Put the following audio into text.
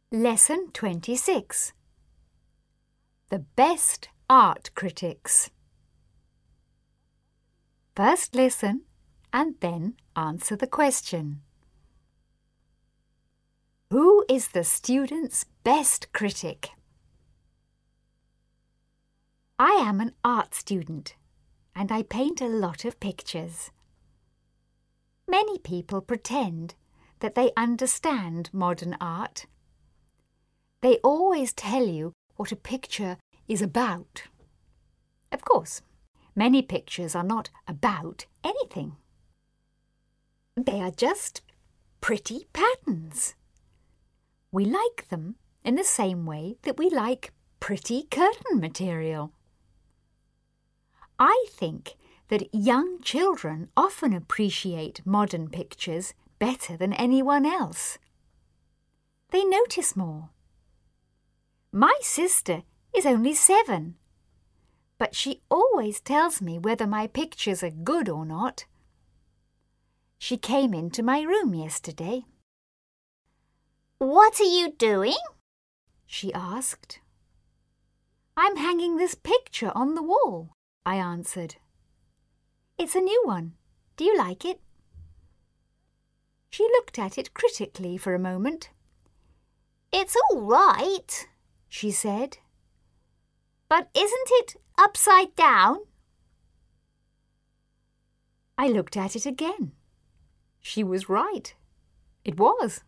Lesson 26. The Best Art Critics. First listen and then answer the question. Who is the student's best critic? I am an art student and I paint a lot of pictures. Many people pretend that they understand modern art. They always tell you what a picture is about. Of course, many pictures are not about anything. They are just pretty patterns. We like them in the same way that we like pretty curtain material. I think that young children often appreciate modern pictures better than anyone else. They notice more. My sister is only 7, but she always tells me whether my pictures are good or not. She came into my room yesterday. "What are you doing?" she asked. "I'm hanging this picture on the wall," I answered. "It's a new one. Do you like it?" She looked at it critically for a moment. "It's all right," she said. "But isn't it upside down?" I looked at it again. She was right. It was.